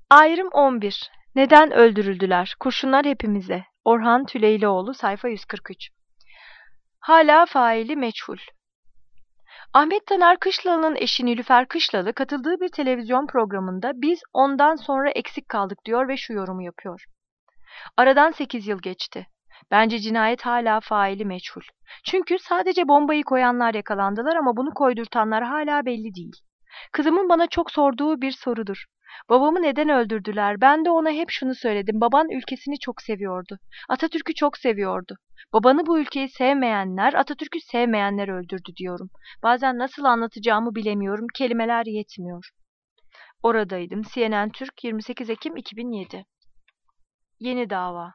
Ayrım 11. Neden öldürüldüler? Kurşunlar hepimize. Orhan Tüleylioğlu, sayfa 143. Hala faili meçhul. Ahmet Taner Kışlalı'nın eşi Nilüfer Kışlalı katıldığı bir televizyon programında biz ondan sonra eksik kaldık diyor ve şu yorumu yapıyor. Aradan 8 yıl geçti. Bence cinayet hala faili meçhul. Çünkü sadece bombayı koyanlar yakalandılar ama bunu koydurtanlar hala belli değil. Kızımın bana çok sorduğu bir sorudur. Babamı neden öldürdüler? Ben de ona hep şunu söyledim. Baban ülkesini çok seviyordu. Atatürk'ü çok seviyordu. Babanı bu ülkeyi sevmeyenler, Atatürk'ü sevmeyenler öldürdü diyorum. Bazen nasıl anlatacağımı bilemiyorum. Kelimeler yetmiyor. Oradaydım. CNN Türk, 28 Ekim 2007. Yeni dava.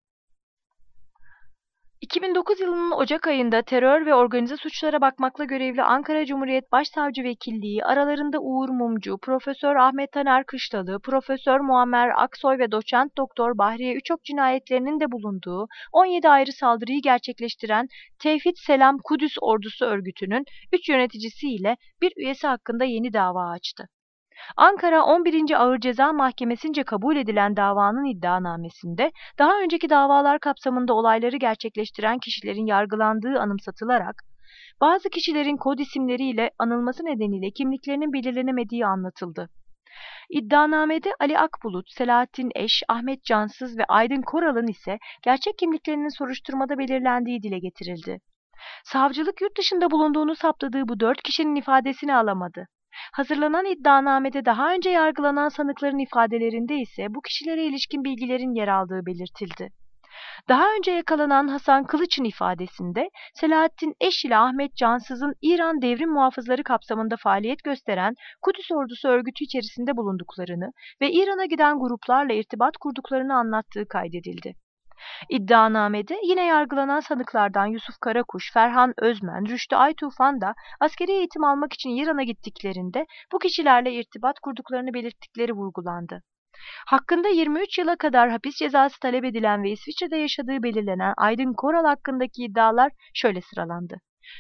2009 yılının Ocak ayında terör ve organize suçlara bakmakla görevli Ankara Cumhuriyet Başsavcı Vekilliği aralarında Uğur Mumcu, Profesör Ahmet Taner Kışlalı, Profesör Muammer Aksoy ve Doçent Doktor Bahriye Üçok cinayetlerinin de bulunduğu 17 ayrı saldırıyı gerçekleştiren Tevhid Selam Kudüs Ordusu örgütünün 3 yöneticisi ile bir üyesi hakkında yeni dava açtı. Ankara 11. Ağır Ceza Mahkemesi'nce kabul edilen davanın iddianamesinde daha önceki davalar kapsamında olayları gerçekleştiren kişilerin yargılandığı anımsatılarak bazı kişilerin kod isimleriyle anılması nedeniyle kimliklerinin belirlenemediği anlatıldı. İddianamede Ali Akbulut, Selahattin Eş, Ahmet Cansız ve Aydın Koral'ın ise gerçek kimliklerinin soruşturmada belirlendiği dile getirildi. Savcılık yurt dışında bulunduğunu saptadığı bu 4 kişinin ifadesini alamadı. Hazırlanan iddianamede daha önce yargılanan sanıkların ifadelerinde ise bu kişilere ilişkin bilgilerin yer aldığı belirtildi. Daha önce yakalanan Hasan Kılıç'ın ifadesinde Selahattin Eş ile Ahmet Cansız'ın İran Devrim Muhafızları kapsamında faaliyet gösteren Kudüs Ordusu örgütü içerisinde bulunduklarını ve İran'a giden gruplarla irtibat kurduklarını anlattığı kaydedildi. İddianamede yine yargılanan sanıklardan Yusuf Karakuş, Ferhan Özmen, Rüştü Aytufan da askeri eğitim almak için İran'a gittiklerinde bu kişilerle irtibat kurduklarını belirttikleri vurgulandı. Hakkında 23 yıla kadar hapis cezası talep edilen ve İsviçre'de yaşadığı belirlenen Aydın Koral hakkındaki iddialar şöyle sıralandı.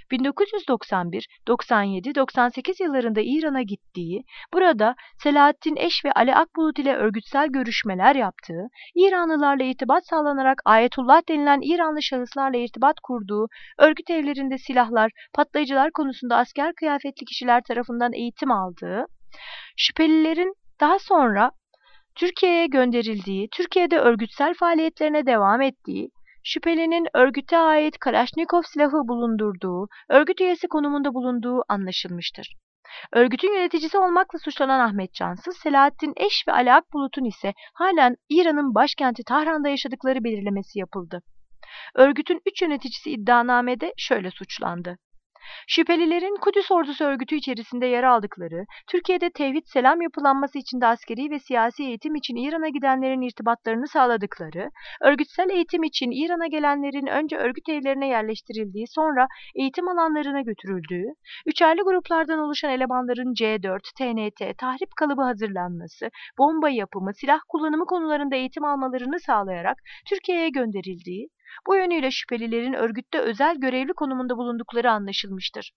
1991, 97, 98 yıllarında İran'a gittiği, burada Selahattin Eş ve Ali Akbulut ile örgütsel görüşmeler yaptığı, İranlılarla irtibat sağlanarak Ayetullah denilen İranlı şahıslarla irtibat kurduğu, örgüt evlerinde silahlar, patlayıcılar konusunda asker kıyafetli kişiler tarafından eğitim aldığı, şüphelilerin daha sonra Türkiye'ye gönderildiği, Türkiye'de örgütsel faaliyetlerine devam ettiği, şüphelinin örgüte ait Kalaşnikov silahı bulundurduğu, örgüt üyesi konumunda bulunduğu anlaşılmıştır. Örgütün yöneticisi olmakla suçlanan Ahmet Cansız, Selahattin Eş ve Ali Akbulut'un ise halen İran'ın başkenti Tahran'da yaşadıkları belirlemesi yapıldı. Örgütün 3 yöneticisi iddianamede şöyle suçlandı. Şüphelilerin Kudüs Ordusu örgütü içerisinde yer aldıkları, Türkiye'de tevhid selam yapılanması için de askeri ve siyasi eğitim için İran'a gidenlerin irtibatlarını sağladıkları, örgütsel eğitim için İran'a gelenlerin önce örgüt evlerine yerleştirildiği sonra eğitim alanlarına götürüldüğü, üçerli gruplardan oluşan elemanların C4, TNT, tahrip kalıbı hazırlanması, bomba yapımı, silah kullanımı konularında eğitim almalarını sağlayarak Türkiye'ye gönderildiği, bu yönüyle şüphelilerin örgütte özel görevli konumunda bulundukları anlaşılmıştır.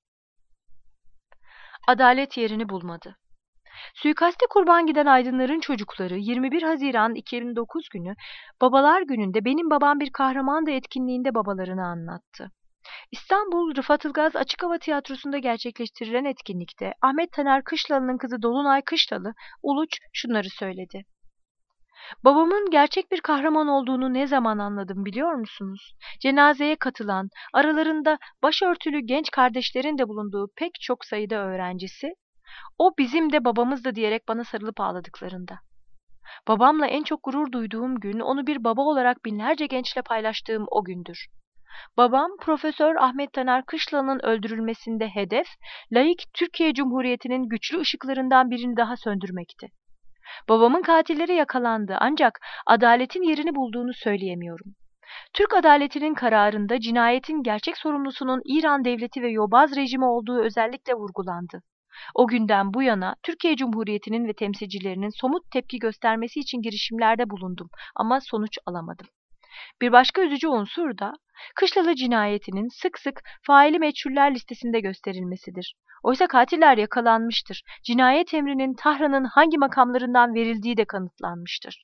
Adalet yerini bulmadı. Suikaste kurban giden aydınların çocukları 21 Haziran 2009 günü Babalar Günü'nde Benim Babam Bir Kahramandı etkinliğinde babalarını anlattı. İstanbul Rıfat Ilgaz Açık Hava Tiyatrosu'nda gerçekleştirilen etkinlikte Ahmet Taner Kışlalı'nın kızı Dolunay Kışlalı, Uluç şunları söyledi. Babamın gerçek bir kahraman olduğunu ne zaman anladım biliyor musunuz? Cenazeye katılan, aralarında başörtülü genç kardeşlerin de bulunduğu pek çok sayıda öğrencisi, o bizim de babamızdı diyerek bana sarılıp ağladıklarında. Babamla en çok gurur duyduğum gün, onu bir baba olarak binlerce gençle paylaştığım o gündür. Babam, Profesör Ahmet Taner Kışlalı'nın öldürülmesinde hedef, laik Türkiye Cumhuriyeti'nin güçlü ışıklarından birini daha söndürmekti. Babamın katilleri yakalandı ancak adaletin yerini bulduğunu söyleyemiyorum. Türk adaletinin kararında cinayetin gerçek sorumlusunun İran devleti ve yobaz rejimi olduğu özellikle vurgulandı. O günden bu yana Türkiye Cumhuriyeti'nin ve temsilcilerinin somut tepki göstermesi için girişimlerde bulundum ama sonuç alamadım. Bir başka üzücü unsur da Kışlalı cinayetinin sık sık faili meçhuller listesinde gösterilmesidir. Oysa katiller yakalanmıştır. Cinayet emrinin Tahran'ın hangi makamlarından verildiği de kanıtlanmıştır.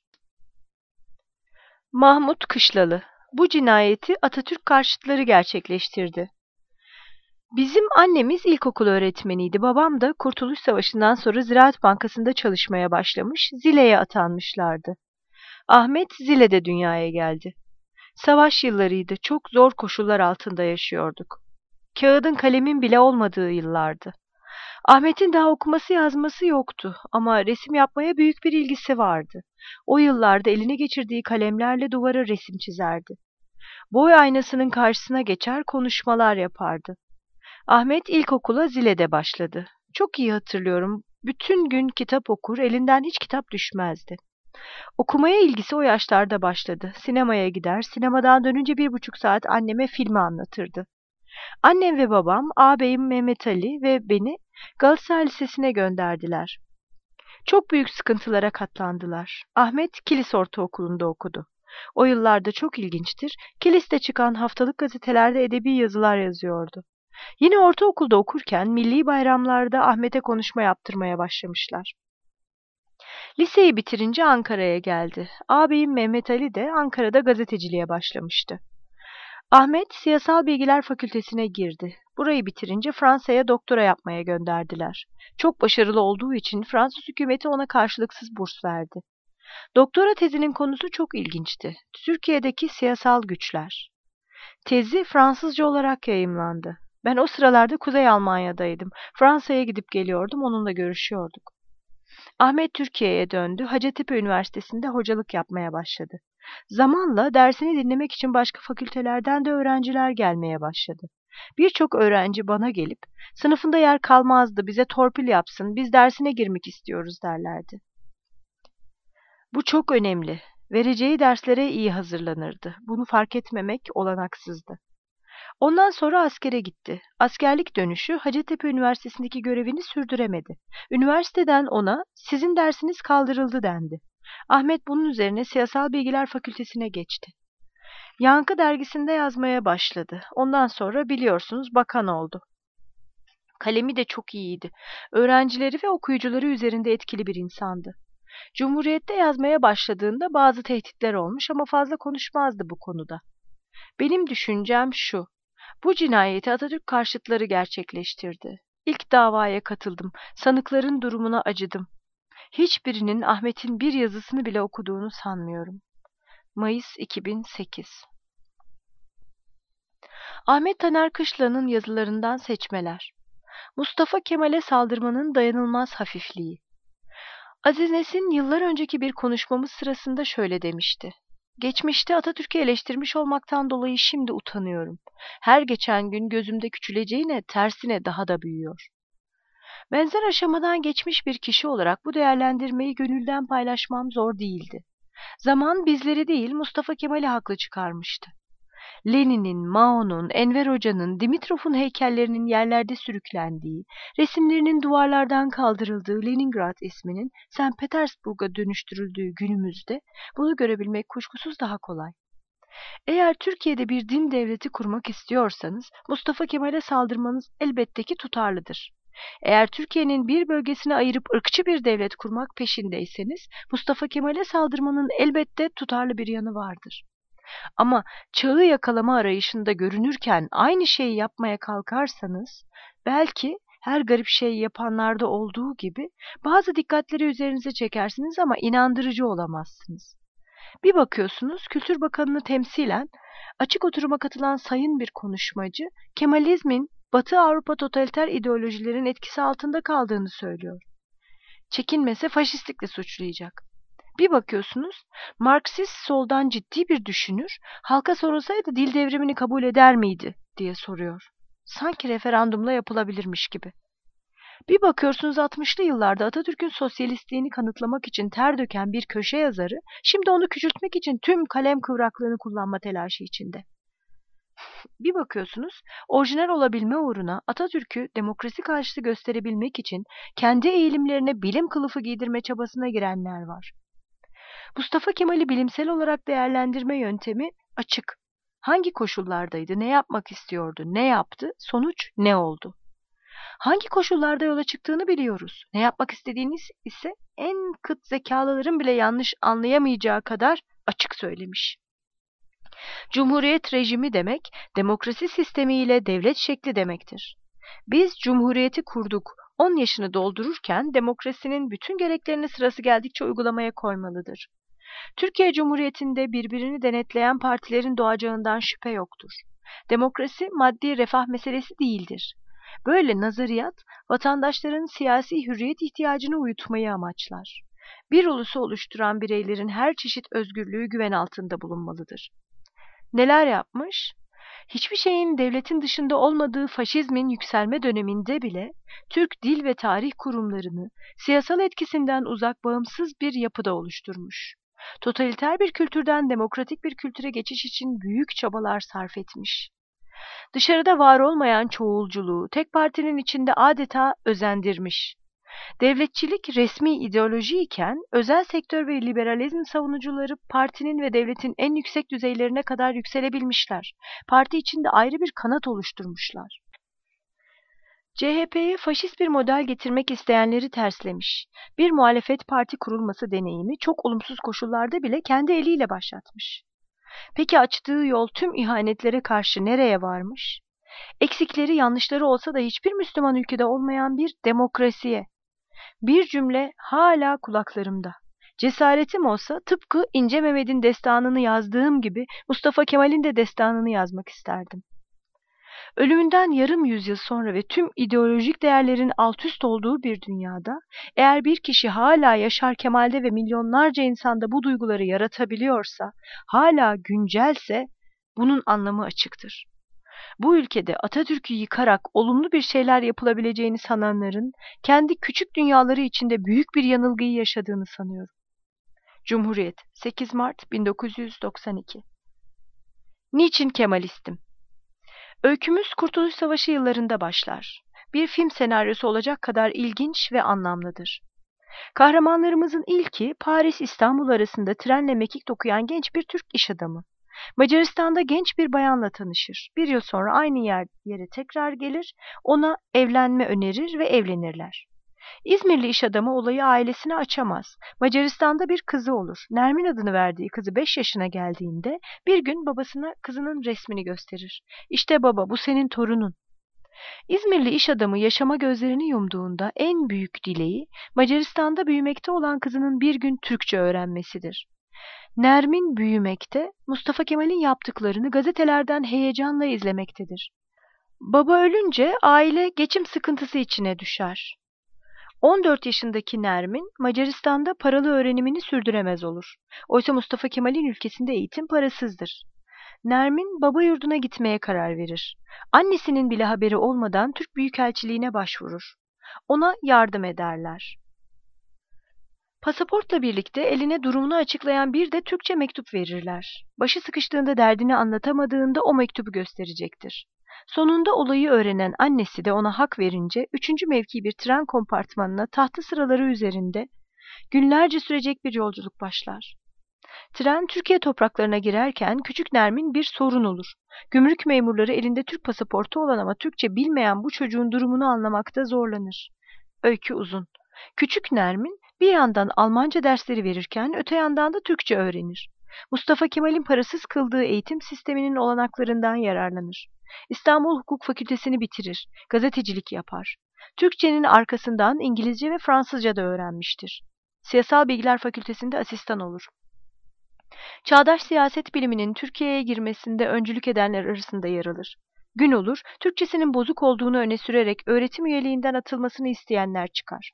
Mahmut Kışlalı: Bu cinayeti Atatürk karşıtları gerçekleştirdi. Bizim annemiz ilkokul öğretmeniydi. Babam da Kurtuluş Savaşı'ndan sonra Ziraat Bankası'nda çalışmaya başlamış, Zile'ye atanmışlardı. Ahmet Zile'de dünyaya geldi. Savaş yıllarıydı, çok zor koşullar altında yaşıyorduk. Kağıdın kalemin bile olmadığı yıllardı. Ahmet'in daha okuması yazması yoktu ama resim yapmaya büyük bir ilgisi vardı. O yıllarda eline geçirdiği kalemlerle duvara resim çizerdi. Boy aynasının karşısına geçer konuşmalar yapardı. Ahmet ilkokula Zile'de başladı. Çok iyi hatırlıyorum. Bütün gün kitap okur, elinden hiç kitap düşmezdi. Okumaya ilgisi o yaşlarda başladı. Sinemaya gider, sinemadan dönünce 1,5 saat anneme filmi anlatırdı. Annem ve babam, ağabeyim Mehmet Ali ve beni Galatasaray Lisesi'ne gönderdiler. Çok büyük sıkıntılara katlandılar. Ahmet Kilis Ortaokulu'nda okudu. O yıllarda çok ilginçtir, Kilis'te çıkan haftalık gazetelerde edebi yazılar yazıyordu. Yine ortaokulda okurken milli bayramlarda Ahmet'e konuşma yaptırmaya başlamışlar. Liseyi bitirince Ankara'ya geldi. Ağabeyim Mehmet Ali de Ankara'da gazeteciliğe başlamıştı. Ahmet Siyasal Bilgiler Fakültesine girdi. Burayı bitirince Fransa'ya doktora yapmaya gönderdiler. Çok başarılı olduğu için Fransız hükümeti ona karşılıksız burs verdi. Doktora tezinin konusu çok ilginçti. Türkiye'deki siyasal güçler. Tezi Fransızca olarak yayımlandı. Ben o sıralarda Kuzey Almanya'daydım. Fransa'ya gidip geliyordum, onunla görüşüyorduk. Ahmet Türkiye'ye döndü. Hacettepe Üniversitesi'nde hocalık yapmaya başladı. Zamanla dersini dinlemek için başka fakültelerden de öğrenciler gelmeye başladı. Birçok öğrenci bana gelip, sınıfında yer kalmazdı, bize torpil yapsın, biz dersine girmek istiyoruz derlerdi. Bu çok önemli. Vereceği derslere iyi hazırlanırdı. Bunu fark etmemek olanaksızdı. Ondan sonra askere gitti. Askerlik dönüşü Hacettepe Üniversitesi'ndeki görevini sürdüremedi. Üniversiteden ona sizin dersiniz kaldırıldı dendi. Ahmet bunun üzerine Siyasal Bilgiler Fakültesine geçti. Yankı dergisinde yazmaya başladı. Ondan sonra biliyorsunuz bakan oldu. Kalemi de çok iyiydi. Öğrencileri ve okuyucuları üzerinde etkili bir insandı. Cumhuriyet'te yazmaya başladığında bazı tehditler olmuş ama fazla konuşmazdı bu konuda. Benim düşüncem şu: bu cinayeti Atatürk karşıtları gerçekleştirdi. İlk davaya katıldım. Sanıkların durumuna acıdım. Hiçbirinin Ahmet'in bir yazısını bile okuduğunu sanmıyorum. Mayıs 2008. Ahmet Taner Kışla'nın yazılarından seçmeler. Mustafa Kemal'e saldırmanın dayanılmaz hafifliği. Aziz Nesin yıllar önceki bir konuşmamız sırasında şöyle demişti: Geçmişte Atatürk'ü eleştirmiş olmaktan dolayı şimdi utanıyorum. Her geçen gün gözümde küçüleceğine tersine daha da büyüyor. Benzer aşamadan geçmiş bir kişi olarak bu değerlendirmeyi gönülden paylaşmam zor değildi. Zaman bizleri değil Mustafa Kemal'i haklı çıkarmıştı. Lenin'in, Mao'nun, Enver Hoca'nın, Dimitrov'un heykellerinin yerlerde sürüklendiği, resimlerinin duvarlardan kaldırıldığı Leningrad isminin St. Petersburg'a dönüştürüldüğü günümüzde bunu görebilmek kuşkusuz daha kolay. Eğer Türkiye'de bir din devleti kurmak istiyorsanız Mustafa Kemal'e saldırmanız elbette ki tutarlıdır. Eğer Türkiye'nin bir bölgesini ayırıp ırkçı bir devlet kurmak peşindeyseniz Mustafa Kemal'e saldırmanın elbette tutarlı bir yanı vardır. Ama çağı yakalama arayışında görünürken aynı şeyi yapmaya kalkarsanız belki her garip şeyi yapanlarda olduğu gibi bazı dikkatleri üzerinize çekersiniz ama inandırıcı olamazsınız. Bir bakıyorsunuz Kültür Bakanı'nı temsilen açık oturuma katılan sayın bir konuşmacı Kemalizmin Batı Avrupa totaliter ideolojilerin etkisi altında kaldığını söylüyor. Çekinmese faşistlikle suçlayacak. Bir bakıyorsunuz Marksist soldan ciddi bir düşünür, halka sorulsaydı dil devrimini kabul eder miydi diye soruyor. Sanki referandumla yapılabilirmiş gibi. Bir bakıyorsunuz 60'lı yıllarda Atatürk'ün sosyalistliğini kanıtlamak için ter döken bir köşe yazarı, şimdi onu küçültmek için tüm kalem kıvraklığını kullanma telaşı içinde. Bir bakıyorsunuz orijinal olabilme uğruna Atatürk'ü demokrasi karşıtı gösterebilmek için kendi eğilimlerine bilim kılıfı giydirme çabasına girenler var. Mustafa Kemal'i bilimsel olarak değerlendirme yöntemi açık. Hangi koşullardaydı, ne yapmak istiyordu, ne yaptı, sonuç ne oldu? Hangi koşullarda yola çıktığını biliyoruz. Ne yapmak istediğiniz ise en kıt zekalıların bile yanlış anlayamayacağı kadar açık söylemiş. Cumhuriyet rejimi demek, demokrasi sistemiyle devlet şekli demektir. Biz cumhuriyeti kurduk, 10 yaşını doldururken demokrasinin bütün gereklerini sırası geldikçe uygulamaya koymalıdır. Türkiye Cumhuriyeti'nde birbirini denetleyen partilerin doğacağından şüphe yoktur. Demokrasi maddi refah meselesi değildir. Böyle nazariyat, vatandaşların siyasi hürriyet ihtiyacını uyutmayı amaçlar. Bir ulusu oluşturan bireylerin her çeşit özgürlüğü güven altında bulunmalıdır. Neler yapmış? Hiçbir şeyin devletin dışında olmadığı faşizmin yükselme döneminde bile Türk dil ve tarih kurumlarını siyasal etkisinden uzak bağımsız bir yapıda oluşturmuş. Totaliter bir kültürden demokratik bir kültüre geçiş için büyük çabalar sarf etmiş. Dışarıda var olmayan çoğulculuğu tek partinin içinde adeta özendirmiş. Devletçilik resmi ideoloji iken özel sektör ve liberalizm savunucuları partinin ve devletin en yüksek düzeylerine kadar yükselebilmişler. Parti içinde ayrı bir kanat oluşturmuşlar. CHP'ye faşist bir model getirmek isteyenleri terslemiş. Bir muhalefet parti kurulması deneyimi çok olumsuz koşullarda bile kendi eliyle başlatmış. Peki açtığı yol tüm ihanetlere karşı nereye varmış? Eksikleri, yanlışları olsa da hiçbir Müslüman ülkede olmayan bir demokrasiye. Bir cümle hala kulaklarımda. Cesaretim olsa tıpkı İnce Mehmet'in destanını yazdığım gibi Mustafa Kemal'in de destanını yazmak isterdim. Ölümünden yarım yüzyıl sonra ve tüm ideolojik değerlerin altüst olduğu bir dünyada, eğer bir kişi hala Yaşar Kemal'de ve milyonlarca insanda bu duyguları yaratabiliyorsa, hala güncelse, bunun anlamı açıktır. Bu ülkede Atatürk'ü yıkarak olumlu bir şeyler yapılabileceğini sananların kendi küçük dünyaları içinde büyük bir yanılgıyı yaşadığını sanıyorum. Cumhuriyet, 8 Mart 1992. Niçin Kemalistim? Öykümüz Kurtuluş Savaşı yıllarında başlar. Bir film senaryosu olacak kadar ilginç ve anlamlıdır. Kahramanlarımızın ilki Paris-İstanbul arasında trenle mekik dokuyan genç bir Türk iş adamı. Macaristan'da genç bir bayanla tanışır. Bir yıl sonra aynı yere tekrar gelir, ona evlenme önerir ve evlenirler. İzmirli iş adamı olayı ailesine açamaz. Macaristan'da bir kızı olur. Nermin adını verdiği kızı 5 yaşına geldiğinde bir gün babasına kızının resmini gösterir. İşte baba, bu senin torunun. İzmirli iş adamı yaşama gözlerini yumduğunda en büyük dileği Macaristan'da büyümekte olan kızının bir gün Türkçe öğrenmesidir. Nermin büyümekte, Mustafa Kemal'in yaptıklarını gazetelerden heyecanla izlemektedir. Baba ölünce aile geçim sıkıntısı içine düşer. 14 yaşındaki Nermin, Macaristan'da paralı öğrenimini sürdüremez olur. Oysa Mustafa Kemal'in ülkesinde eğitim parasızdır. Nermin, baba yurduna gitmeye karar verir. Annesinin bile haberi olmadan Türk Büyükelçiliğine başvurur. Ona yardım ederler. Pasaportla birlikte eline durumunu açıklayan bir de Türkçe mektup verirler. Başı sıkıştığında derdini anlatamadığında o mektubu gösterecektir. Sonunda olayı öğrenen annesi de ona hak verince 3. mevki bir tren kompartmanına tahtı sıraları üzerinde günlerce sürecek bir yolculuk başlar. Tren Türkiye topraklarına girerken küçük Nermin bir sorun olur. Gümrük memurları elinde Türk pasaportu olan ama Türkçe bilmeyen bu çocuğun durumunu anlamakta zorlanır. Öykü uzun. Küçük Nermin bir yandan Almanca dersleri verirken öte yandan da Türkçe öğrenir. Mustafa Kemal'in parasız kıldığı eğitim sisteminin olanaklarından yararlanır. İstanbul Hukuk Fakültesini bitirir, gazetecilik yapar. Türkçenin arkasından İngilizce ve Fransızca da öğrenmiştir. Siyasal Bilgiler Fakültesinde asistan olur. Çağdaş siyaset biliminin Türkiye'ye girmesinde öncülük edenler arasında yer alır. Gün olur, Türkçesinin bozuk olduğunu öne sürerek öğretim üyeliğinden atılmasını isteyenler çıkar.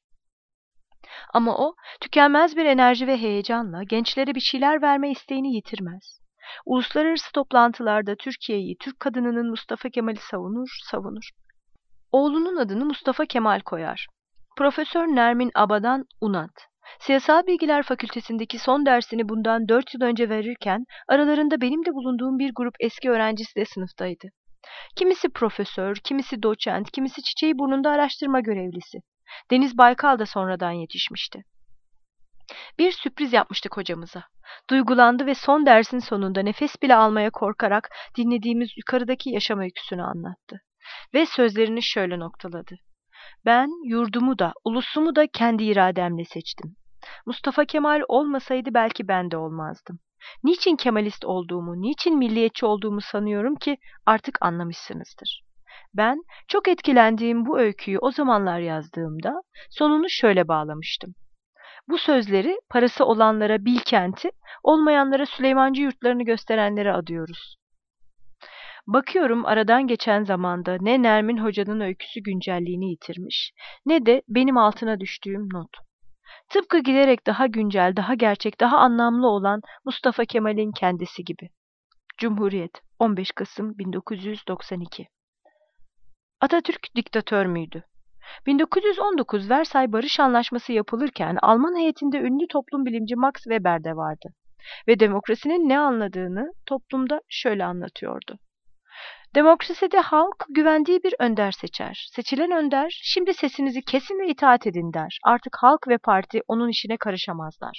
Ama o, tükenmez bir enerji ve heyecanla gençlere bir şeyler verme isteğini yitirmez. Uluslararası toplantılarda Türkiye'yi, Türk kadınının Mustafa Kemal'i savunur. Oğlunun adını Mustafa Kemal koyar. Profesör Nermin Abadan Unat, Siyasal Bilgiler Fakültesindeki son dersini bundan 4 yıl önce verirken aralarında benim de bulunduğum bir grup eski öğrencisi de sınıftaydı. Kimisi profesör, kimisi doçent, kimisi çiçeği burnunda araştırma görevlisi. Deniz Baykal da sonradan yetişmişti. Bir sürpriz yapmıştık hocamıza. Duygulandı ve son dersin sonunda nefes bile almaya korkarak dinlediğimiz yukarıdaki yaşam öyküsünü anlattı. Ve sözlerini şöyle noktaladı. Ben yurdumu da, ulusumu da kendi irademle seçtim. Mustafa Kemal olmasaydı belki ben de olmazdım. Niçin Kemalist olduğumu, niçin milliyetçi olduğumu sanıyorum ki artık anlamışsınızdır. Ben çok etkilendiğim bu öyküyü o zamanlar yazdığımda sonunu şöyle bağlamıştım. Bu sözleri parası olanlara Bilkent'i, olmayanlara Süleymancı yurtlarını gösterenlere adıyoruz. Bakıyorum aradan geçen zamanda ne Nermin Hoca'nın öyküsü güncelliğini yitirmiş, ne de benim altına düştüğüm not. Tıpkı giderek daha güncel, daha gerçek, daha anlamlı olan Mustafa Kemal'in kendisi gibi. Cumhuriyet, 15 Kasım 1992. Atatürk diktatör müydü? 1919 Versay Barış Anlaşması yapılırken Alman heyetinde ünlü toplum bilimci Max Weber de vardı ve demokrasinin ne anladığını toplumda şöyle anlatıyordu. Demokraside halk güvendiği bir önder seçer. Seçilen önder, şimdi sesinizi kesin ve itaat edin der. Artık halk ve parti onun işine karışamazlar.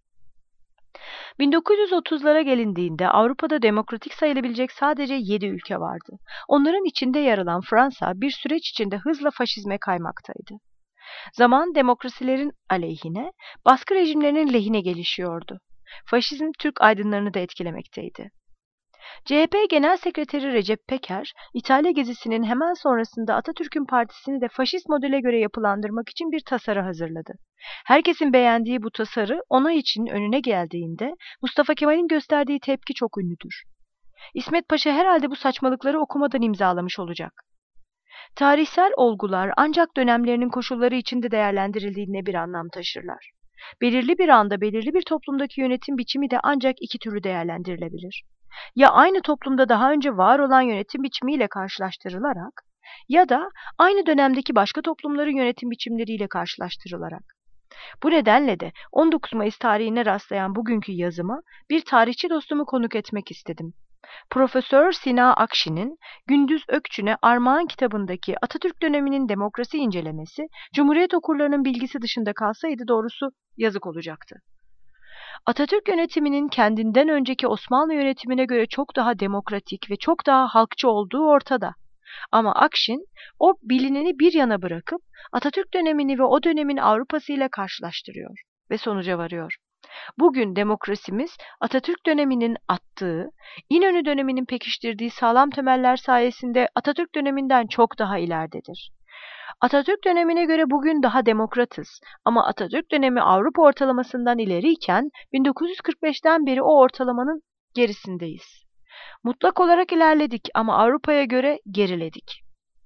1930'lara gelindiğinde Avrupa'da demokratik sayılabilecek sadece 7 ülke vardı. Onların içinde yer alan Fransa bir süreç içinde hızla faşizme kaymaktaydı. Zaman demokrasilerin aleyhine, baskı rejimlerinin lehine gelişiyordu. Faşizm Türk aydınlarını da etkilemekteydi. CHP Genel Sekreteri Recep Peker, İtalya gezisinin hemen sonrasında Atatürk'ün partisini de faşist modele göre yapılandırmak için bir tasarı hazırladı. Herkesin beğendiği bu tasarı onay için önüne geldiğinde Mustafa Kemal'in gösterdiği tepki çok ünlüdür. İsmet Paşa herhalde bu saçmalıkları okumadan imzalamış olacak. Tarihsel olgular ancak dönemlerinin koşulları içinde değerlendirildiğine bir anlam taşırlar. Belirli bir anda belirli bir toplumdaki yönetim biçimi de ancak iki türlü değerlendirilebilir. Ya aynı toplumda daha önce var olan yönetim biçimiyle karşılaştırılarak ya da aynı dönemdeki başka toplumların yönetim biçimleriyle karşılaştırılarak. Bu nedenle de 19 Mayıs tarihine rastlayan bugünkü yazıma bir tarihçi dostumu konuk etmek istedim. Profesör Sina Akşin'in Gündüz Ökçü'ne Armağan kitabındaki Atatürk döneminin demokrasi incelemesi, Cumhuriyet okurlarının bilgisi dışında kalsaydı doğrusu yazık olacaktı. Atatürk yönetiminin kendinden önceki Osmanlı yönetimine göre çok daha demokratik ve çok daha halkçı olduğu ortada. Ama Akşin o bilineni bir yana bırakıp Atatürk dönemini ve o dönemin Avrupa'sı ile karşılaştırıyor ve sonuca varıyor. Bugün demokrasimiz Atatürk döneminin attığı, İnönü döneminin pekiştirdiği sağlam temeller sayesinde Atatürk döneminden çok daha ileridedir. Atatürk dönemine göre bugün daha demokratız ama Atatürk dönemi Avrupa ortalamasından ileriyken 1945'ten beri o ortalamanın gerisindeyiz. Mutlak olarak ilerledik ama Avrupa'ya göre geriledik.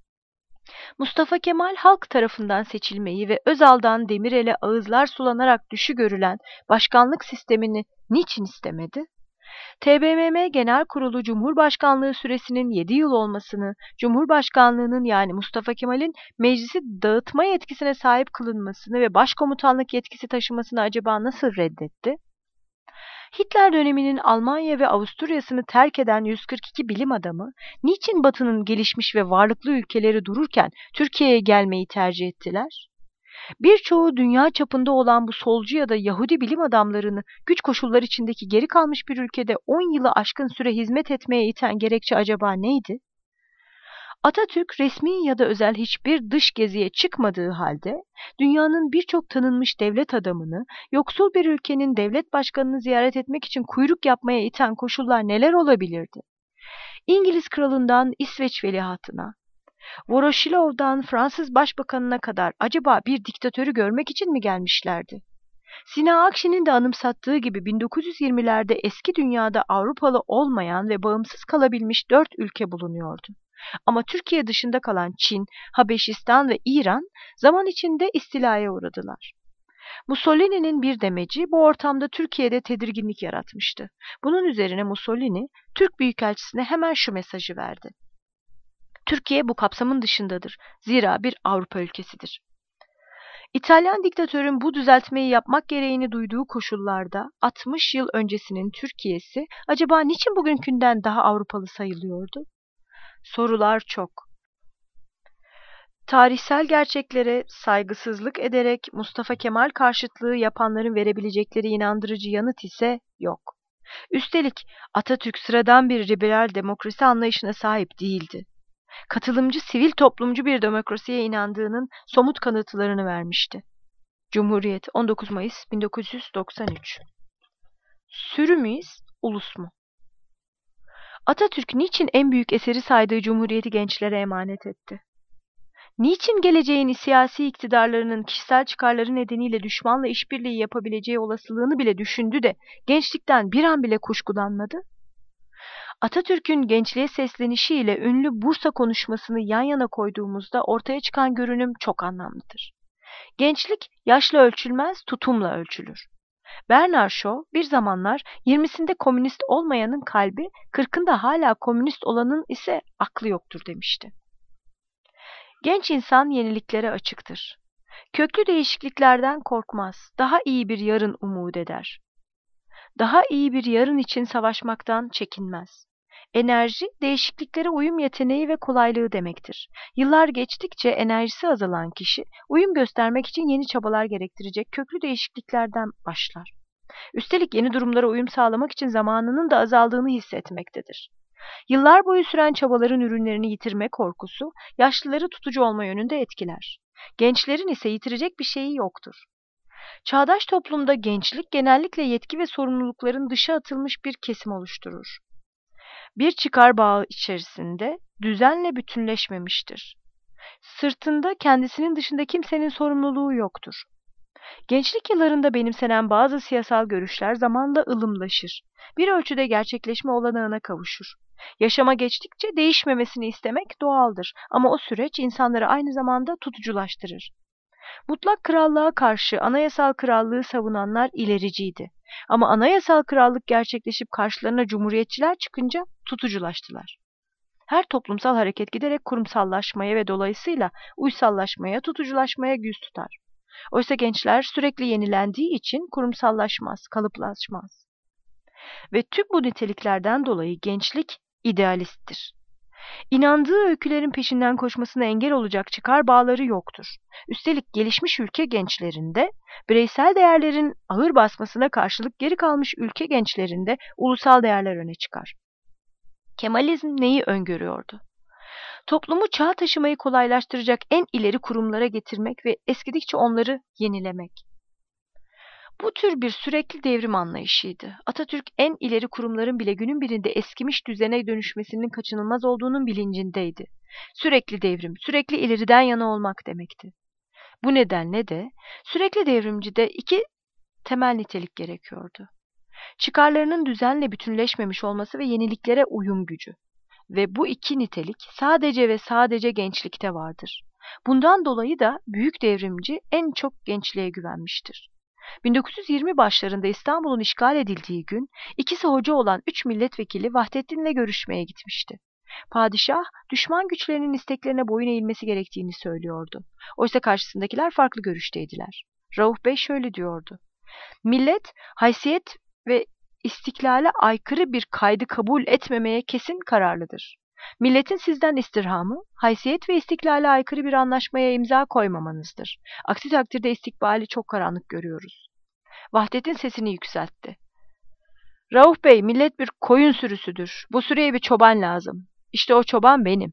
Mustafa Kemal halk tarafından seçilmeyi ve Özal'dan Demirel'e ağızlar sulanarak düşü görülen başkanlık sistemini niçin istemedi? TBMM Genel Kurulu Cumhurbaşkanlığı süresinin 7 yıl olmasını, Cumhurbaşkanlığının yani Mustafa Kemal'in meclisi dağıtma yetkisine sahip kılınmasını ve başkomutanlık yetkisi taşımasını acaba nasıl reddetti? Hitler döneminin Almanya ve Avusturya'sını terk eden 142 bilim adamı, niçin Batı'nın gelişmiş ve varlıklı ülkeleri dururken Türkiye'ye gelmeyi tercih ettiler? Birçoğu dünya çapında olan bu solcu ya da Yahudi bilim adamlarını güç koşulları içindeki geri kalmış bir ülkede 10 yılı aşkın süre hizmet etmeye iten gerekçe acaba neydi? Atatürk resmi ya da özel hiçbir dış geziye çıkmadığı halde dünyanın birçok tanınmış devlet adamını yoksul bir ülkenin devlet başkanını ziyaret etmek için kuyruk yapmaya iten koşullar neler olabilirdi? İngiliz kralından İsveç veliahtına, Voroşilov'dan Fransız başbakanına kadar acaba bir diktatörü görmek için mi gelmişlerdi? Sina Akşin'in de anımsattığı gibi 1920'lerde eski dünyada Avrupalı olmayan ve bağımsız kalabilmiş 4 ülke bulunuyordu. Ama Türkiye dışında kalan Çin, Habeşistan ve İran zaman içinde istilaya uğradılar. Mussolini'nin bir demeci bu ortamda Türkiye'de tedirginlik yaratmıştı. Bunun üzerine Mussolini, Türk Büyükelçisi'ne hemen şu mesajı verdi. Türkiye bu kapsamın dışındadır. Zira bir Avrupa ülkesidir. İtalyan diktatörün bu düzeltmeyi yapmak gereğini duyduğu koşullarda 60 yıl öncesinin Türkiye'si acaba niçin bugünkünden daha Avrupalı sayılıyordu? Sorular çok. Tarihsel gerçeklere saygısızlık ederek Mustafa Kemal karşıtlığı yapanların verebilecekleri inandırıcı yanıt ise yok. Üstelik Atatürk sıradan bir liberal demokrasi anlayışına sahip değildi. Katılımcı, sivil toplumcu bir demokrasiye inandığının somut kanıtlarını vermişti. Cumhuriyet 19 Mayıs 1993. Sürü müyüz, ulus mu? Atatürk niçin en büyük eseri saydığı Cumhuriyeti gençlere emanet etti? Niçin geleceğin siyasi iktidarlarının kişisel çıkarları nedeniyle düşmanla işbirliği yapabileceği olasılığını bile düşündü de gençlikten bir an bile kuşkulanmadı? Atatürk'ün gençliğe seslenişiyle ünlü Bursa konuşmasını yan yana koyduğumuzda ortaya çıkan görünüm çok anlamlıdır. Gençlik yaşla ölçülmez, tutumla ölçülür. Bernard Shaw bir zamanlar 20'sinde komünist olmayanın kalbi, 40'ında hala komünist olanın ise aklı yoktur demişti. Genç insan yeniliklere açıktır. Köklü değişikliklerden korkmaz, daha iyi bir yarın umut eder. Daha iyi bir yarın için savaşmaktan çekinmez. Enerji, değişikliklere uyum yeteneği ve kolaylığı demektir. Yıllar geçtikçe enerjisi azalan kişi, uyum göstermek için yeni çabalar gerektirecek köklü değişikliklerden başlar. Üstelik yeni durumlara uyum sağlamak için zamanının da azaldığını hissetmektedir. Yıllar boyu süren çabaların ürünlerini yitirme korkusu, yaşlıları tutucu olma yönünde etkiler. Gençlerin ise yitirecek bir şeyi yoktur. Çağdaş toplumda gençlik genellikle yetki ve sorumlulukların dışa atılmış bir kesim oluşturur. Bir çıkar bağı içerisinde düzenle bütünleşmemiştir. Sırtında kendisinin dışında kimsenin sorumluluğu yoktur. Gençlik yıllarında benimsenen bazı siyasal görüşler zamanla ılımlaşır. Bir ölçüde gerçekleşme olanağına kavuşur. Yaşama geçtikçe değişmemesini istemek doğaldır ama o süreç insanları aynı zamanda tutuculaştırır. Mutlak krallığa karşı anayasal krallığı savunanlar ilericiydi. Ama anayasal krallık gerçekleşip karşılarına cumhuriyetçiler çıkınca tutuculaştılar. Her toplumsal hareket giderek kurumsallaşmaya ve dolayısıyla uysallaşmaya, tutuculaşmaya yüz tutar. Oysa gençler sürekli yenilendiği için kurumsallaşmaz, kalıplaşmaz. Ve tüm bu niteliklerden dolayı gençlik idealisttir. İnandığı öykülerin peşinden koşmasına engel olacak çıkar bağları yoktur. Üstelik gelişmiş ülke gençlerinde bireysel değerlerin ağır basmasına karşılık geri kalmış ülke gençlerinde ulusal değerler öne çıkar. Kemalizm neyi öngörüyordu? Toplumu çağa taşımayı kolaylaştıracak en ileri kurumlara getirmek ve eskidikçe onları yenilemek. Bu tür bir sürekli devrim anlayışıydı. Atatürk en ileri kurumların bile günün birinde eskimiş düzene dönüşmesinin kaçınılmaz olduğunun bilincindeydi. Sürekli devrim, sürekli ileriden yana olmak demekti. Bu nedenle de sürekli devrimcide iki temel nitelik gerekiyordu. Çıkarlarının düzenle bütünleşmemiş olması ve yeniliklere uyum gücü. Ve bu iki nitelik sadece ve sadece gençlikte vardır. Bundan dolayı da büyük devrimci en çok gençliğe güvenmiştir. 1920 başlarında İstanbul'un işgal edildiği gün ikisi hoca olan 3 milletvekili Vahdettin'le görüşmeye gitmişti. Padişah, düşman güçlerinin isteklerine boyun eğilmesi gerektiğini söylüyordu. Oysa karşısındakiler farklı görüşteydiler. Rauf Bey şöyle diyordu: "Millet, haysiyet ve istiklale aykırı bir kaydı kabul etmemeye kesin kararlıdır. Milletin sizden istirhamı, haysiyet ve istiklale aykırı bir anlaşmaya imza koymamanızdır. Aksi takdirde istikbali çok karanlık görüyoruz." Vahdettin sesini yükseltti: "Rauf Bey, millet bir koyun sürüsüdür. Bu sürüye bir çoban lazım. İşte o çoban benim."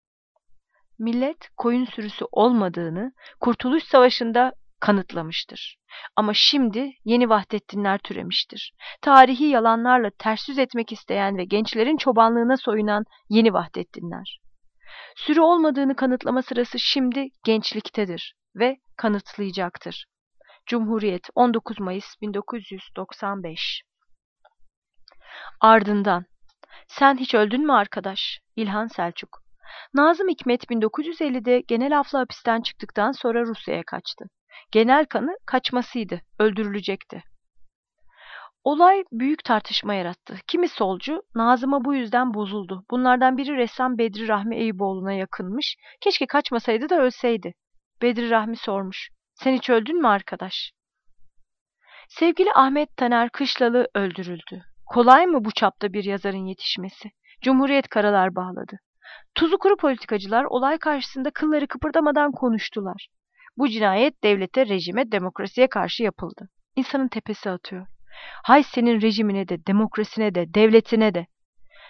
Millet koyun sürüsü olmadığını Kurtuluş Savaşı'nda kanıtlamıştır. Ama şimdi yeni Vahdettinler türemiştir. Tarihi yalanlarla ters yüz etmek isteyen ve gençlerin çobanlığına soyunan yeni Vahdettinler. Sürü olmadığını kanıtlama sırası şimdi gençliktedir ve kanıtlayacaktır. Cumhuriyet 19 Mayıs 1995. Ardından sen hiç öldün mü arkadaş? İlhan Selçuk. Nazım Hikmet 1950'de genel afla hapisten çıktıktan sonra Rusya'ya kaçtı. Genel kanı kaçmasıydı, öldürülecekti. Olay büyük tartışma yarattı. Kimi solcu Nazım'a bu yüzden bozuldu. Bunlardan biri ressam Bedri Rahmi Eyüboğlu'na yakınmış. Keşke kaçmasaydı da ölseydi. Bedri Rahmi sormuş: "Sen hiç öldün mü arkadaş?" Sevgili Ahmet Taner Kışlalı öldürüldü. Kolay mı bu çapta bir yazarın yetişmesi? Cumhuriyet karalar bağladı. Tuzu kuru politikacılar olay karşısında kılları kıpırdamadan konuştular. Bu cinayet devlete, rejime, demokrasiye karşı yapıldı. İnsanın tepesi atıyor. Hay senin rejimine de, demokrasine de, devletine de.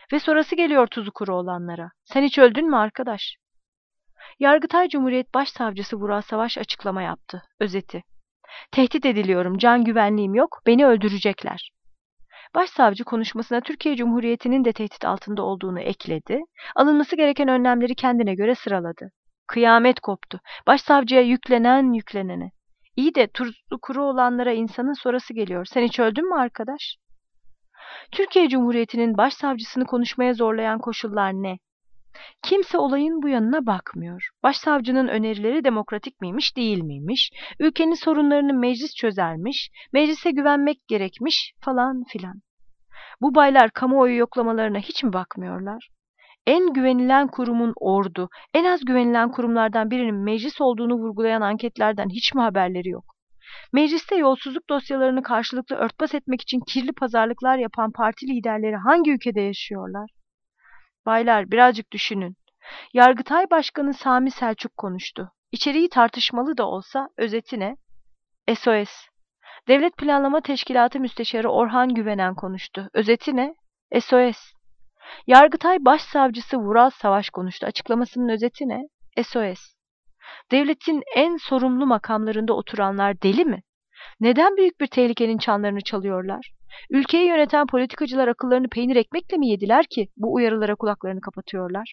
Ve sonrası geliyor tuzu kuru olanlara. Sen hiç öldün mü arkadaş? Yargıtay Cumhuriyet Başsavcısı Vural Savaş açıklama yaptı. Özeti. Tehdit ediliyorum, can güvenliğim yok, beni öldürecekler. Başsavcı konuşmasına Türkiye Cumhuriyeti'nin de tehdit altında olduğunu ekledi. Alınması gereken önlemleri kendine göre sıraladı. Kıyamet koptu. Başsavcıya yüklenene. İyi de tuzu kuru olanlara insanın sonrası geliyor. Sen hiç öldün mü arkadaş? Türkiye Cumhuriyeti'nin başsavcısını konuşmaya zorlayan koşullar ne? Kimse olayın bu yanına bakmıyor. Başsavcının önerileri demokratik miymiş, değil miymiş? Ülkenin sorunlarını meclis çözermiş, meclise güvenmek gerekmiş falan filan. Bu baylar kamuoyu yoklamalarına hiç mi bakmıyorlar? En güvenilen kurumun ordu, en az güvenilen kurumlardan birinin meclis olduğunu vurgulayan anketlerden hiç mi haberleri yok? Mecliste yolsuzluk dosyalarını karşılıklı örtbas etmek için kirli pazarlıklar yapan parti liderleri hangi ülkede yaşıyorlar? Baylar, birazcık düşünün. Yargıtay Başkanı Sami Selçuk konuştu. İçeriği tartışmalı da olsa özeti ne? SOS. Devlet Planlama Teşkilatı Müsteşarı Orhan Güvenen konuştu. Özeti ne? SOS. Yargıtay Başsavcısı Vural Savaş konuştu. Açıklamasının özeti ne? SOS. Devletin en sorumlu makamlarında oturanlar deli mi? Neden büyük bir tehlikenin çanlarını çalıyorlar? Ülkeyi yöneten politikacılar akıllarını peynir ekmekle mi yediler ki bu uyarılara kulaklarını kapatıyorlar?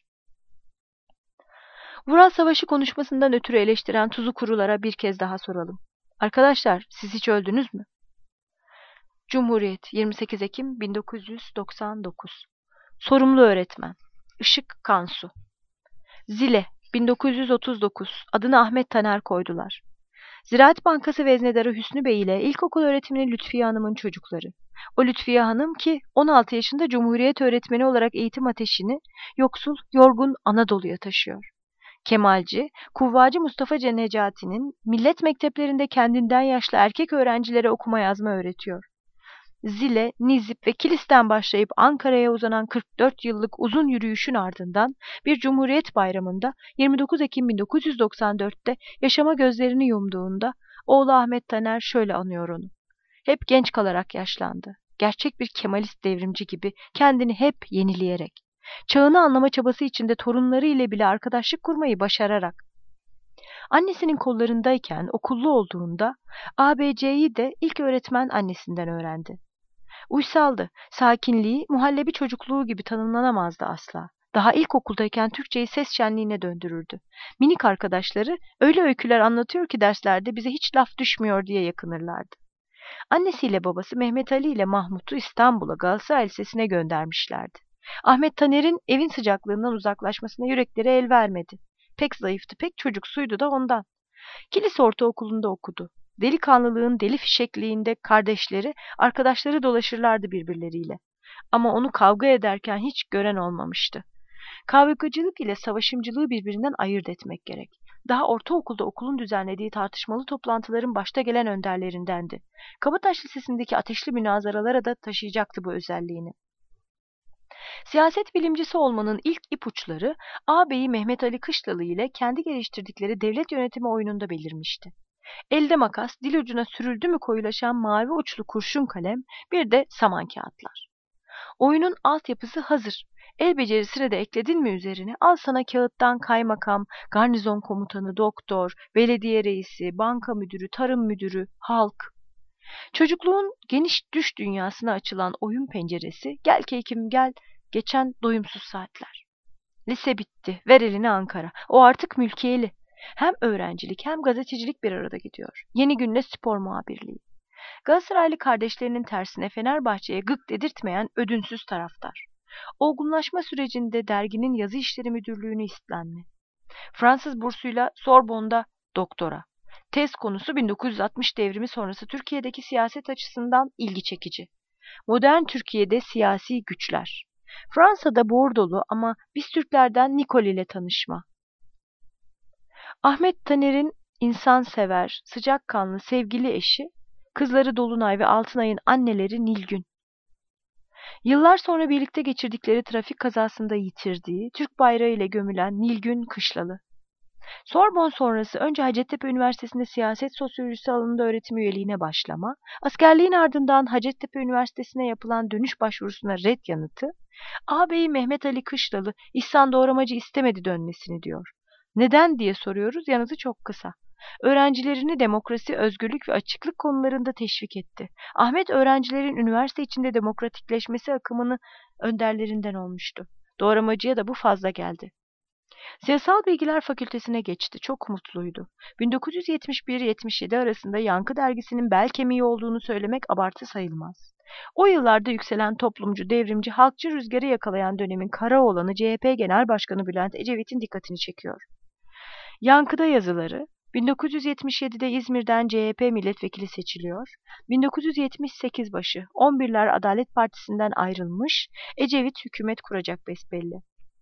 Vural Savaş'ı konuşmasından ötürü eleştiren tuzu kurulara bir kez daha soralım. Arkadaşlar, siz hiç öldünüz mü? Cumhuriyet, 28 Ekim 1999. Sorumlu öğretmen, Işık Kansu. Zile, 1939. Adını Ahmet Taner koydular. Ziraat Bankası veznedarı Hüsnü Bey ile ilkokul öğretmeni Lütfiye Hanım'ın çocukları. O Lütfiye Hanım ki 16 yaşında Cumhuriyet öğretmeni olarak eğitim ateşini yoksul, yorgun Anadolu'ya taşıyor. Kemalci, Kuvvacı Mustafa Necati'nin millet mekteplerinde kendinden yaşlı erkek öğrencilere okuma yazma öğretiyor. Zile, Nizip ve Kilis'ten başlayıp Ankara'ya uzanan 44 yıllık uzun yürüyüşün ardından bir Cumhuriyet Bayramı'nda 29 Ekim 1994'te yaşama gözlerini yumduğunda oğlu Ahmet Taner şöyle anıyor onu. Hep genç kalarak yaşlandı. Gerçek bir Kemalist devrimci gibi kendini hep yenileyerek. Çağını anlama çabası içinde torunları ile bile arkadaşlık kurmayı başararak. Annesinin kollarındayken okullu olduğunda ABC'yi de ilk öğretmen annesinden öğrendi. Uysaldı, sakinliği muhallebi çocukluğu gibi tanımlanamazdı asla. Daha ilkokuldayken Türkçeyi ses şenliğine döndürürdü. Minik arkadaşları öyle öyküler anlatıyor ki derslerde bize hiç laf düşmüyor diye yakınırlardı. Annesiyle babası Mehmet Ali ile Mahmut'u İstanbul'a Galatasaray Lisesi'ne göndermişlerdi. Ahmet Taner'in evin sıcaklığından uzaklaşmasına yürekleri el vermedi. Pek zayıftı, pek çocuksuydu da ondan. Kilis Ortaokulu'nda okudu. Delikanlılığın deli fişekliğinde kardeşleri, arkadaşları dolaşırlardı birbirleriyle. Ama onu kavga ederken hiç gören olmamıştı. Kavgacılık ile savaşımcılığı birbirinden ayırt etmek gerek. Daha ortaokulda okulun düzenlediği tartışmalı toplantıların başta gelen önderlerindendi. Kabataş Lisesi'ndeki ateşli münazaralara da taşıyacaktı bu özelliğini. Siyaset bilimcisi olmanın ilk ipuçları ağabeyi Mehmet Ali Kışlalı ile kendi geliştirdikleri devlet yönetimi oyununda belirmişti. Elde makas, dil ucuna sürüldü mü koyulaşan mavi uçlu kurşun kalem, bir de saman kağıtlar. Oyunun altyapısı hazır. El becerisini de ekledin mi üzerine? Al sana kağıttan kaymakam, garnizon komutanı, doktor, belediye reisi, banka müdürü, tarım müdürü, halk. Çocukluğun geniş düş dünyasına açılan oyun penceresi, gel keykim gel, geçen doyumsuz saatler. Lise bitti, ver eline Ankara. O artık mülkiyeli. Hem öğrencilik hem gazetecilik bir arada gidiyor. Yeni Gün'le spor muhabirliği. Galatasaraylı kardeşlerinin tersine Fenerbahçe'ye gık dedirtmeyen ödünsüz taraftar. Olgunlaşma sürecinde derginin yazı işleri müdürlüğünü üstlenme. Fransız bursuyla Sorbonne'da doktora. Tez konusu 1960 devrimi sonrası Türkiye'deki siyaset açısından ilgi çekici. Modern Türkiye'de siyasi güçler. Fransa'da Bordolu ama biz Türklerden Nikol ile tanışma. Ahmet Taner'in insansever, sıcakkanlı, sevgili eşi, kızları Dolunay ve Altınay'ın anneleri Nilgün. Yıllar sonra birlikte geçirdikleri trafik kazasında yitirdiği, Türk bayrağı ile gömülen Nilgün Kışlalı. Sorbon sonrası önce Hacettepe Üniversitesi'nde siyaset sosyolojisi alanında öğretim üyeliğine başlama, askerliğin ardından Hacettepe Üniversitesi'ne yapılan dönüş başvurusuna ret yanıtı, ağabeyi Mehmet Ali Kışlalı, İhsan Doğramacı istemedi dönmesini diyor. Neden diye soruyoruz, yanıtı çok kısa. Öğrencilerini demokrasi, özgürlük ve açıklık konularında teşvik etti. Ahmet öğrencilerin üniversite içinde demokratikleşmesi akımını önderlerinden olmuştu. Doğramacıya da bu fazla geldi. Siyasal Bilgiler Fakültesine geçti. Çok mutluydu. 1971-77 arasında Yankı dergisinin bel kemiği olduğunu söylemek abartı sayılmaz. O yıllarda yükselen toplumcu, devrimci, halkçı rüzgarı yakalayan dönemin kara olanı CHP Genel Başkanı Bülent Ecevit'in dikkatini çekiyor. Yankı'da yazıları, 1977'de İzmir'den CHP milletvekili seçiliyor. 1978 başı 11'ler Adalet Partisi'nden ayrılmış, Ecevit hükümet kuracak besbelli.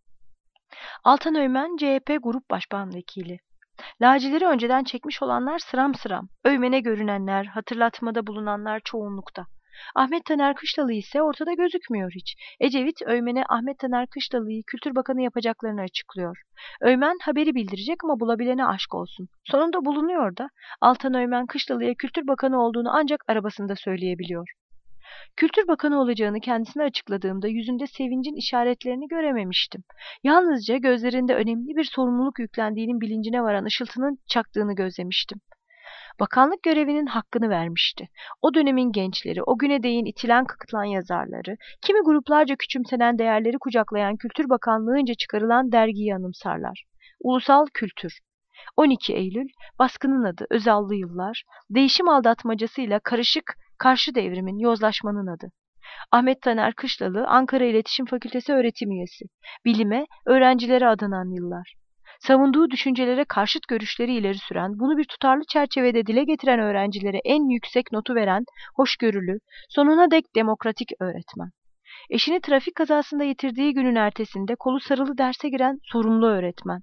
Altan Öğmen CHP Grup Başkan Vekili. Lacileri önceden çekmiş olanlar sıram sıram. Öğmen'e görünenler, hatırlatmada bulunanlar çoğunlukta. Ahmet Taner Kışlalı ise ortada gözükmüyor hiç. Ecevit, Öğmen'e Ahmet Taner Kışlalı'yı Kültür Bakanı yapacaklarını açıklıyor. Öğmen haberi bildirecek ama bulabilene aşk olsun. Sonunda bulunuyor da Altan Öğmen Kışlalı'ya Kültür Bakanı olduğunu ancak arabasında söyleyebiliyor. Kültür Bakanı olacağını kendisine açıkladığımda yüzünde sevincin işaretlerini görememiştim. Yalnızca gözlerinde önemli bir sorumluluk yüklendiğinin bilincine varan ışıltının çaktığını gözlemiştim. Bakanlık görevinin hakkını vermişti. O dönemin gençleri, o güne değin itilen kakıtılan yazarları, kimi gruplarca küçümsenen değerleri kucaklayan Kültür Bakanlığı'nca çıkarılan dergiyi anımsarlar. Ulusal Kültür. 12 Eylül, baskının adı, Özallı Yıllar, değişim aldatmacasıyla karışık karşı devrimin, yozlaşmanın adı. Ahmet Taner Kışlalı, Ankara İletişim Fakültesi öğretim üyesi. Bilime, öğrencilere adanan yıllar. Savunduğu düşüncelere karşıt görüşleri ileri süren, bunu bir tutarlı çerçevede dile getiren öğrencilere en yüksek notu veren, hoşgörülü, sonuna dek demokratik öğretmen. Eşini trafik kazasında yitirdiği günün ertesinde kolu sarılı derse giren sorumlu öğretmen.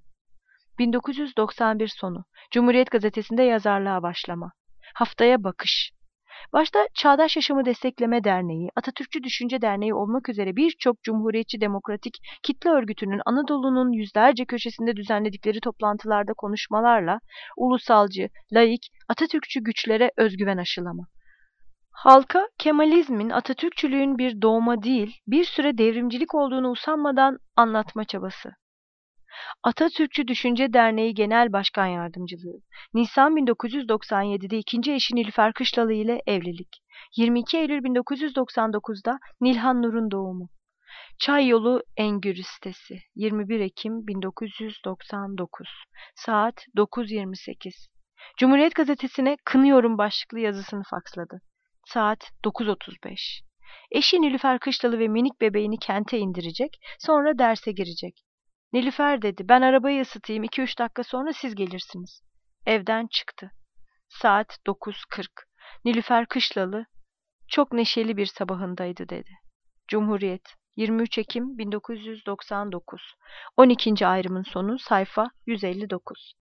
1991 sonu, Cumhuriyet Gazetesi'nde yazarlığa başlama. Haftaya bakış. Başta Çağdaş Yaşamı Destekleme Derneği, Atatürkçü Düşünce Derneği olmak üzere birçok cumhuriyetçi demokratik kitle örgütünün Anadolu'nun yüzlerce köşesinde düzenledikleri toplantılarda konuşmalarla ulusalcı, laik, Atatürkçü güçlere özgüven aşılama. Halka Kemalizmin, Atatürkçülüğün bir doğma değil, bir süre devrimcilik olduğunu usanmadan anlatma çabası. Atatürkçü Düşünce Derneği Genel Başkan Yardımcılığı. Nisan 1997'de ikinci eşi Nilüfer Kışlalı ile evlilik. 22 Eylül 1999'da Nilhan Nur'un doğumu. Çay Yolu Engürü sitesi. 21 Ekim 1999. Saat 9.28. Cumhuriyet Gazetesi'ne "Kınıyorum" başlıklı yazısını faksladı. Saat 9.35. Eşi Nilüfer Kışlalı ve minik bebeğini kente indirecek, sonra derse girecek. Nilüfer dedi, ben arabayı ısıtayım, 2-3 dakika sonra siz gelirsiniz. Evden çıktı. Saat 9.40. Nilüfer Kışlalı çok neşeli bir sabahındaydı dedi. Cumhuriyet 23 Ekim 1999. 12. ayrımın sonu, sayfa 159.